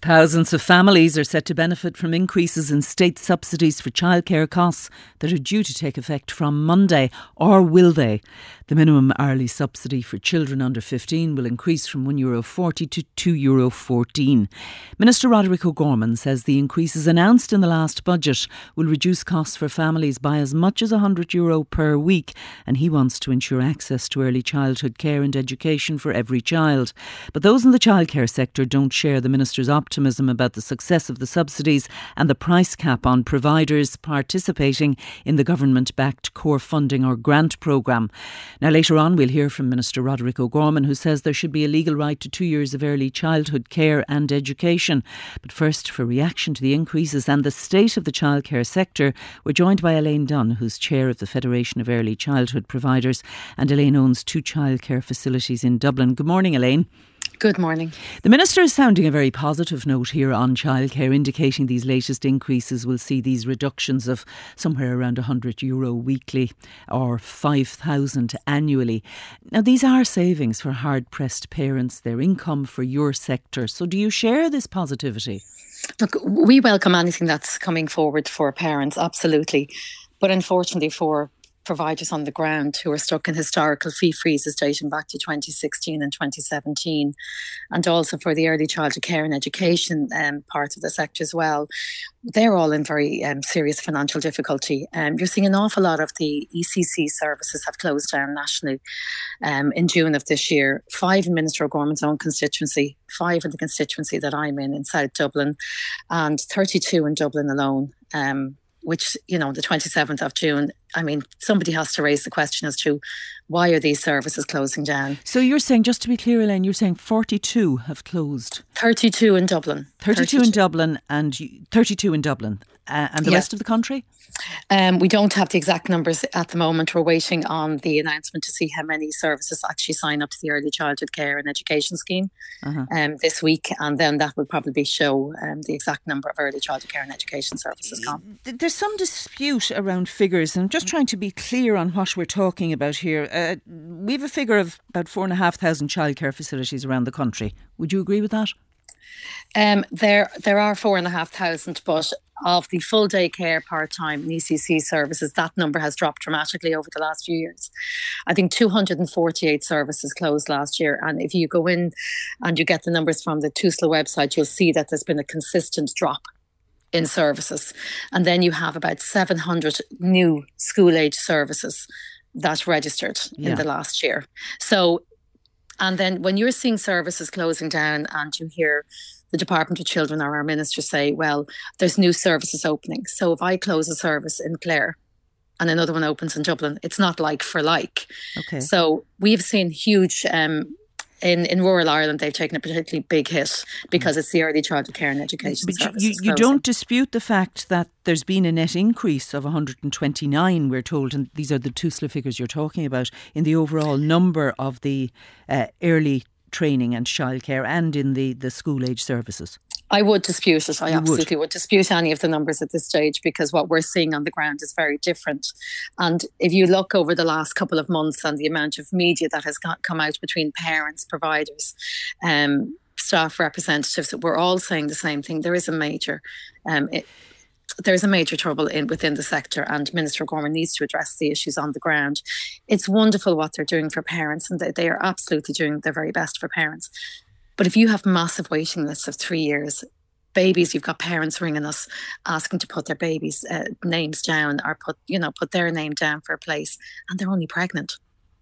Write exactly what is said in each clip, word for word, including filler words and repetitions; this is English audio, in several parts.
Thousands of families are set to benefit from increases in state subsidies for childcare costs that are due to take effect from Monday, or will they? The minimum hourly subsidy for children under fifteen will increase from one euro forty to two euro fourteen. Minister Roderick O'Gorman says the increases announced in the last budget will reduce costs for families by as much as one hundred euro per week, and he wants to ensure access to early childhood care and education for every child. But those in the childcare sector don't share the Minister's optimism about the success of the subsidies and the price cap on providers participating in the government-backed core funding or grant programme. Now, later on, we'll hear from Minister Roderick O'Gorman, who says there should be a legal right to two years of early childhood care and education. But first, for reaction to the increases and the state of the childcare sector, we're joined by Elaine Dunn, who's chair of the Federation of Early Childhood Providers, and Elaine owns two childcare facilities in Dublin. Good morning, Elaine. Good morning. The Minister is sounding a very positive note here on childcare, indicating these latest increases will see these reductions of somewhere around one hundred euro weekly or five thousand annually. Now, these are savings for hard-pressed parents, their income for your sector. So do you share this positivity? Look, we welcome anything that's coming forward for parents, absolutely. But unfortunately for providers on the ground who are stuck in historical fee freezes dating back to twenty sixteen and twenty seventeen, and also for the early childhood care and education um, part of the sector as well, they're all in very um, serious financial difficulty. Um, you're seeing an awful lot of the E C C services have closed down nationally um, in June of this year. Five in Minister O'Gorman's own constituency, five in the constituency that I'm in, in South Dublin, and thirty-two in Dublin alone. Um, which, you know, the twenty-seventh of June, I mean, somebody has to raise the question as to why are these services closing down? So you're saying, just to be clear, Elaine, you're saying forty-two have closed? thirty-two in Dublin. thirty-two, thirty-two. in Dublin and you, thirty-two in Dublin. Uh, and the yeah. rest of the country? Um, we don't have the exact numbers at the moment. We're waiting on the announcement to see how many services actually sign up to the Early Childhood Care and Education Scheme uh-huh. um, this week, and then that will probably show um, the exact number of early childhood care and education services gone. There's some dispute around figures, and I'm just trying to be clear on what we're talking about here. Uh, we have a figure of about four and a half thousand childcare facilities around the country. Would you agree with that? Um, there, there are four and a half thousand, but of the full day care, part-time and E C C services, that number has dropped dramatically over the last few years. I think two hundred forty-eight services closed last year. And if you go in and you get the numbers from the TUSLA website, you'll see that there's been a consistent drop in services. And then you have about seven hundred new school-age services that registered yeah. in the last year. So, and then when you're seeing services closing down and you hear the Department of Children or our minister say, well, there's new services opening. So if I close a service in Clare and another one opens in Dublin, it's not like for like. Okay. So we've seen huge, um, in, in rural Ireland, they've taken a particularly big hit because it's the early childhood care and education but services. You, you don't dispute the fact that there's been a net increase of one hundred twenty-nine, we're told, and these are the TUSLA figures you're talking about, in the overall number of the uh, early training and childcare and in the, the school age services? I would dispute it. I you absolutely would. would dispute any of the numbers at this stage, because what we're seeing on the ground is very different. And if you look over the last couple of months and the amount of media that has got, come out between parents, providers, um, staff representatives, we're all saying the same thing. There is a major um, it, There's a major trouble in within the sector, and Minister O'Gorman needs to address the issues on the ground. It's wonderful what they're doing for parents, and they, they are absolutely doing their very best for parents. But if you have massive waiting lists of three years, babies, you've got parents ringing us asking to put their babies' uh, names down or put, you know, put their name down for a place, and they're only pregnant.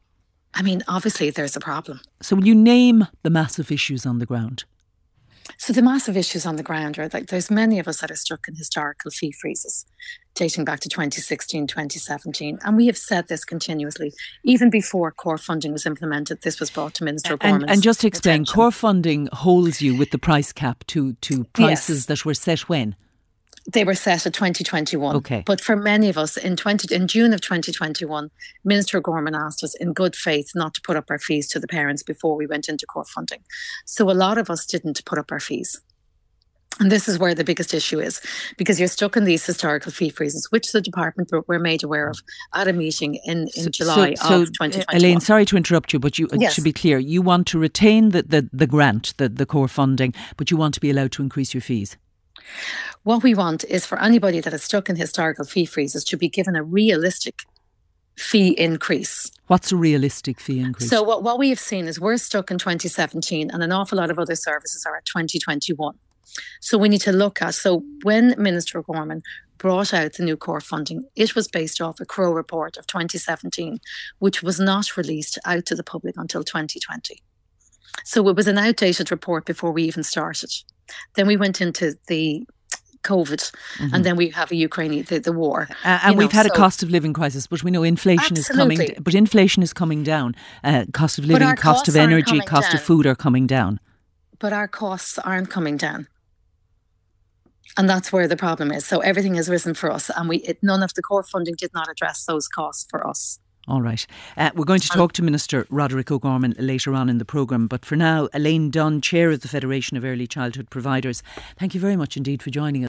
I mean, obviously there's a problem. So will you name the massive issues on the ground? So the massive issues on the ground are like there's many of us that are stuck in historical fee freezes dating back to twenty sixteen, twenty seventeen. And we have said this continuously. Even before core funding was implemented, this was brought to Minister O'Gorman's And, and just to explain, attention. Core funding holds you with the price cap to, to prices yes. that were set when? They were set at twenty twenty-one. Okay. But for many of us, in twenty in June of twenty twenty-one, Minister O'Gorman asked us in good faith not to put up our fees to the parents before we went into core funding. So a lot of us didn't put up our fees. And this is where the biggest issue is, because you're stuck in these historical fee freezes, which the department were made aware of at a meeting in, in July so, so, of twenty twenty-one. Elaine, sorry to interrupt you, but you Yes. to be clear, you want to retain the, the, the grant, the, the core funding, but you want to be allowed to increase your fees. What we want is for anybody that is stuck in historical fee freezes to be given a realistic fee increase. What's a realistic fee increase? So what, what we have seen is we're stuck in twenty seventeen and an awful lot of other services are at twenty twenty-one. So we need to look at, so when Minister O'Gorman brought out the new core funding, it was based off a Crowe report of twenty seventeen, which was not released out to the public until twenty twenty. So it was an outdated report before we even started. Then we went into the COVID, mm-hmm. and then we have a Ukraine, the, the war. Uh, and you we've know, had so a cost of living crisis, but we know inflation absolutely. is coming. But inflation is coming down. Uh, cost of living, cost of energy, cost down. of food are coming down. But our costs aren't coming down. And that's where the problem is. So everything has risen for us, and we it, none of the core funding did not address those costs for us. All right. Uh, we're going to talk to Minister Roderick O'Gorman later on in the programme. But for now, Elaine Dunn, Chair of the Federation of Early Childhood Providers, thank you very much indeed for joining us.